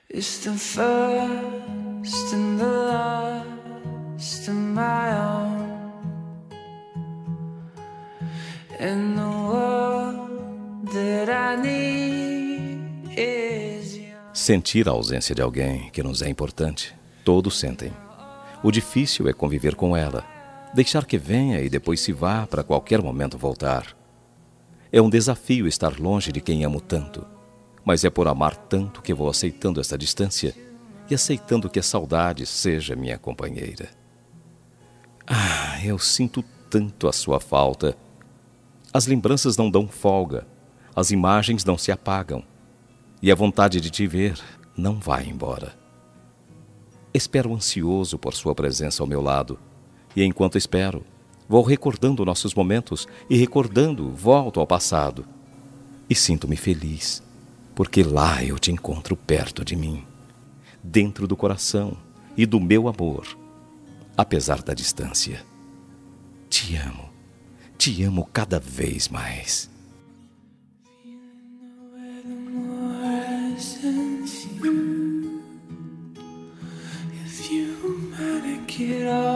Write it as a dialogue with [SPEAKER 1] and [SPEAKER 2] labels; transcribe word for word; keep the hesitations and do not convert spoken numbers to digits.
[SPEAKER 1] It's the first and the last of my own. And the world that I need is yours.
[SPEAKER 2] Sentir a ausência de alguém que nos é importante, todos sentem. O difícil é conviver com ela, deixar que venha e depois se vá para qualquer momento voltar. É um desafio estar longe de quem amo tanto, mas é por amar tanto que vou aceitando esta distância e aceitando que a saudade seja minha companheira. Ah, eu sinto tanto a sua falta. As lembranças não dão folga, as imagens não se apagam e a vontade de te ver não vai embora. Espero ansioso por sua presença ao meu lado e enquanto espero, vou recordando nossos momentos e recordando, volto ao passado e sinto-me feliz. Porque lá eu te encontro perto de mim, dentro do coração e do meu amor, apesar da distância. Te amo, te amo cada vez mais.
[SPEAKER 1] If you manage it all